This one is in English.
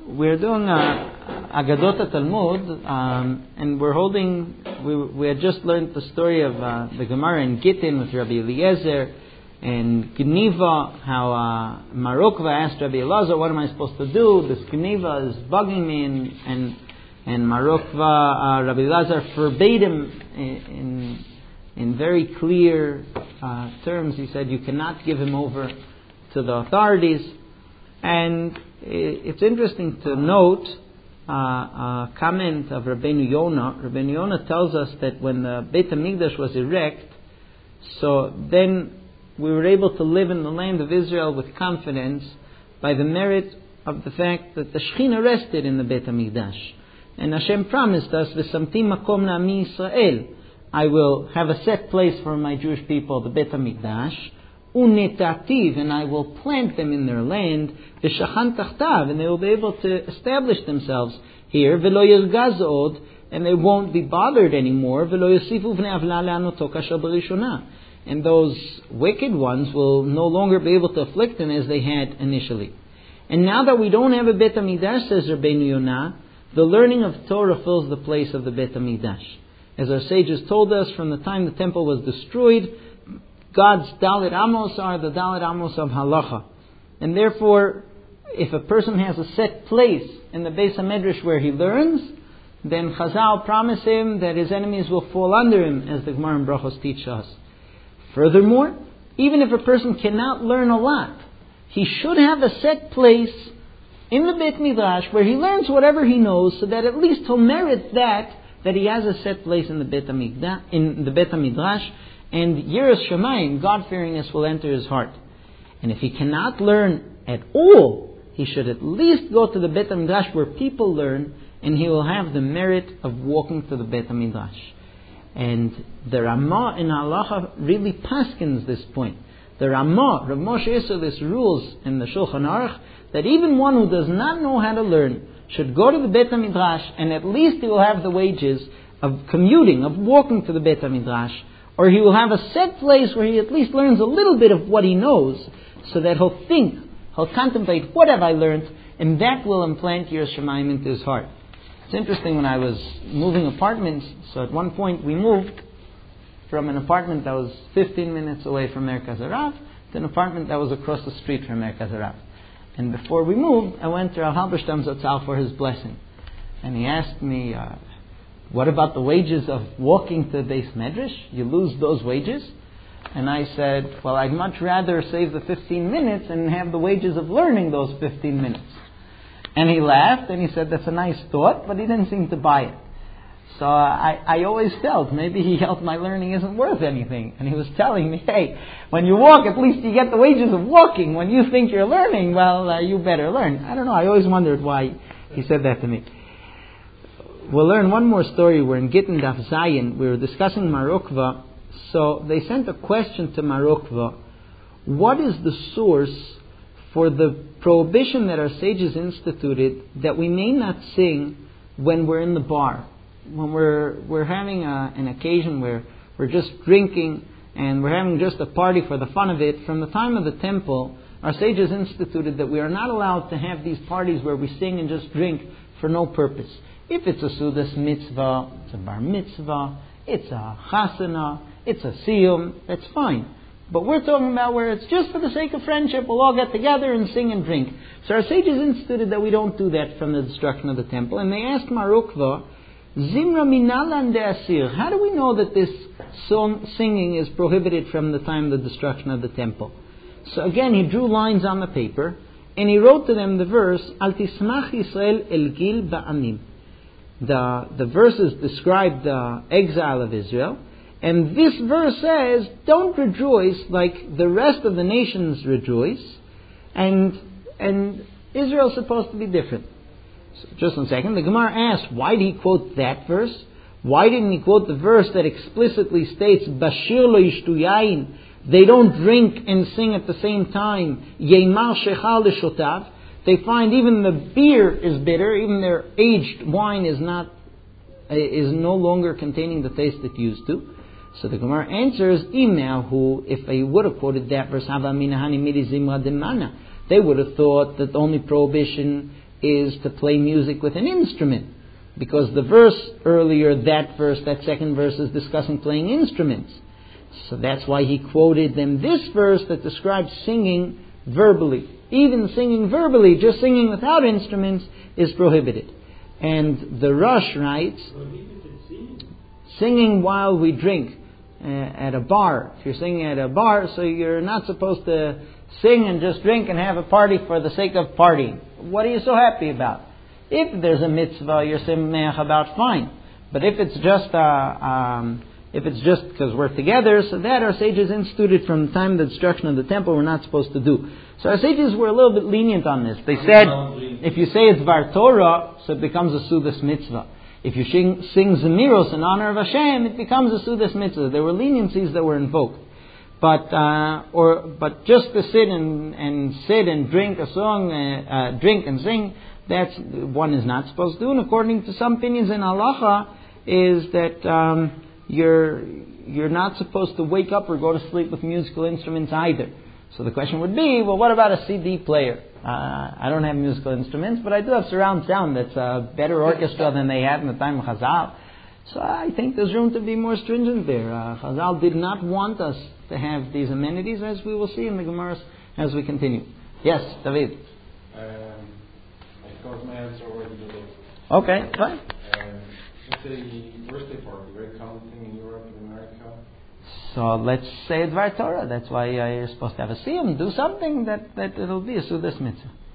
we're doing Agadot Talmud, and we had just learned the story of the Gemara in Gittin with Rabbi Eliezer and Gniva, how Marukva asked Rabbi Elazar, what am I supposed to do? This Gniva is bugging me, and Marukva, Rabbi Elazar forbade him in very clear terms. He said, you cannot give him over to the authorities. And it's interesting to note a comment of Rabbeinu Yonah. Rabbeinu Yonah tells us that when the Beit HaMikdash was erect, so then we were able to live in the land of Israel with confidence by the merit of the fact that the Shekhinah rested in the Beit HaMikdash. And Hashem promised us, V'samtim makom na'ami Yisrael, I will have a set place for my Jewish people, the Beit HaMikdash, unetativ, and I will plant them in their land, v'shachan tachtav, and they will be able to establish themselves here, v'lo yirgaz od, and they won't be bothered anymore, v'lo yosifu v'nei avla le'anoto kasher b'rishona, and those wicked ones will no longer be able to afflict them as they had initially. And now that we don't have a Beit HaMikdash, says Rabbeinu Yonah, the learning of Torah fills the place of the Beit HaMikdash. As our sages told us, from the time the temple was destroyed, God's Dalit Amos are the Dalit Amos of Halacha. And therefore, if a person has a set place in the Beis HaMedrash where he learns, then Chazal promise him that his enemies will fall under him, as the Gemara and Brachos teach us. Furthermore, even if a person cannot learn a lot, he should have a set place in the Beit Midrash where he learns whatever he knows, so that at least he'll merit that he has a set place in the Beit HaMidrash, and Yiras Shamayim, God-fearingness, will enter his heart. And if he cannot learn at all, he should at least go to the Beit HaMidrash where people learn, and he will have the merit of walking to the Beit HaMidrash. And the Ramah in Halacha really paskins this point. The Ramah, Rav Moshe Yisraelis, rules in the Shulchan Aruch that even one who does not know how to learn should go to the Beit HaMidrash, and at least he will have the wages of commuting, of walking to the Beit HaMidrash, or he will have a set place where he at least learns a little bit of what he knows, so that he'll contemplate, what have I learned, and that will implant Yiras Shamayim into his heart. It's interesting, when I was moving apartments, so at one point we moved from an apartment that was 15 minutes away from Merkaz Harav to an apartment that was across the street from Merkaz Harav. And before we moved, I went to Rav Halberstam Zatzal for his blessing. And he asked me, what about the wages of walking to the Beis Medrash? You lose those wages? And I said, well, I'd much rather save the 15 minutes and have the wages of learning those 15 minutes. And he laughed and he said, that's a nice thought, but he didn't seem to buy it. So I always felt maybe he felt my learning isn't worth anything. And he was telling me, hey, when you walk, at least you get the wages of walking. When you think you're learning, well, you better learn. I don't know, I always wondered why he said that to me. We'll learn one more story. We're in Gittin Daf Zayin. We were discussing Marukva. So they sent a question to Marukva. What is the source for the prohibition that our sages instituted that we may not sing when we're in the bar? When we're having an occasion where we're just drinking and we're having just a party for the fun of it, from the time of the temple, our sages instituted that we are not allowed to have these parties where we sing and just drink for no purpose. If it's a Sudas mitzvah, it's a bar mitzvah, it's a chasana, it's a siyum, that's fine. But we're talking about where it's just for the sake of friendship, we'll all get together and sing and drink. So our sages instituted that we don't do that from the destruction of the temple. And they asked Marukva, Zimra minalan de asir. How do we know that this singing is prohibited from the time of the destruction of the temple? So again, he drew lines on the paper, and he wrote to them the verse, Al tismach Yisrael el gil ba'anim. The verses describe the exile of Israel, and this verse says, don't rejoice like the rest of the nations rejoice, and Israel is supposed to be different. So just 1 second. The Gemara asks, why did he quote that verse? Why didn't he quote the verse that explicitly states, Bashir lo yishtu yain, they don't drink and sing at the same time, Yeimar shechal leshotav, they find even the beer is bitter, even their aged wine is no longer containing the taste it used to. So the Gemara answers, if they would have quoted that verse, they would have thought that the only prohibition is to play music with an instrument. Because the verse earlier, that second verse is discussing playing instruments. So that's why he quoted them this verse that describes singing verbally. Even singing verbally, just singing without instruments, is prohibited. And the Rosh writes, singing while we drink at a bar. If you're singing at a bar, so you're not supposed to sing and just drink and have a party for the sake of partying. What are you so happy about? If there's a mitzvah you're sameach about, fine. But if it's just because we're together, so that our sages instituted from the time of the destruction of the temple we're not supposed to do. So our sages were a little bit lenient on this. They said, if you say it's Var Torah, so it becomes a Sudas mitzvah. If you sing Zemiros in honor of Hashem, it becomes a Sudas mitzvah. There were leniencies that were invoked. But just to sit and drink a song, drink and sing, that's one is not supposed to do. And according to some opinions in halacha, is that you're not supposed to wake up or go to sleep with musical instruments either. So the question would be, well, what about a CD player? I don't have musical instruments, but I do have surround sound that's a better orchestra than they had in the time of Chazal. So I think there's room to be more stringent there. Chazal did not want us to have these amenities, as we will see in the Gemaras as we continue. Yes, David. I suppose my answer already did. Okay, fine. It's a birthday party, very common thing in Europe and America. So let's say Dvar Torah. That's why you're supposed to have a siyum. Do something that it'll be a Sudas mitzvah.